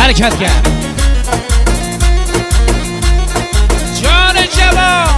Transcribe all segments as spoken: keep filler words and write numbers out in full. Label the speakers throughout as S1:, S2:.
S1: حرکت کرد جان جوان.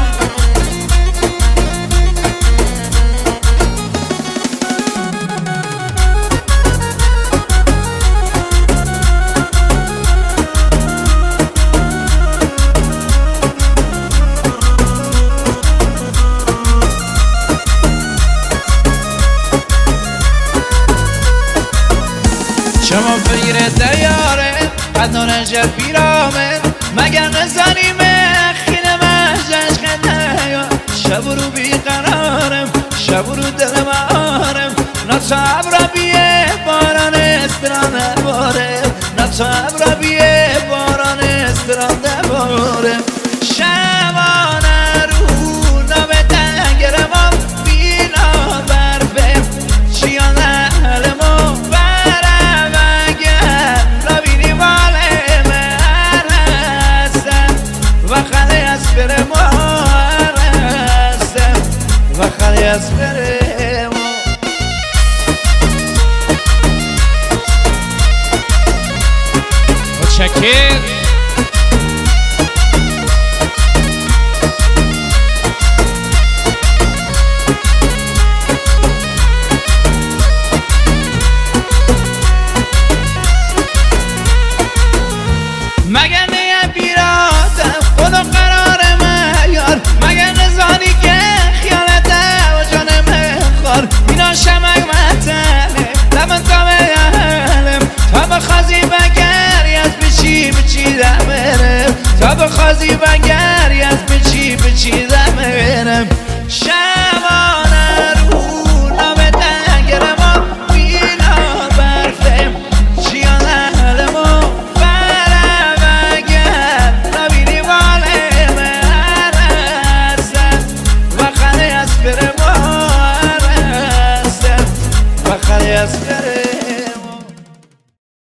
S1: شما بگیره دیاره قدنان جر پیرامه مگر نزنیمه خینه مجش خنده شب رو بیقرارم شب رو دل مارم نصب را بیه باران استرانه باره نصب را بیه باران استرانه باره شبانه رو نبه دنگرم بینا برفه چیانه حلمو Esperemos Shakir مگر نه بیرادم خدا قرار معیار مگر نزانی که اینا شمک متنه لمن تا بیهلم تا بخوازی بگری از بچی بچی دمرم تا بخوازی بگری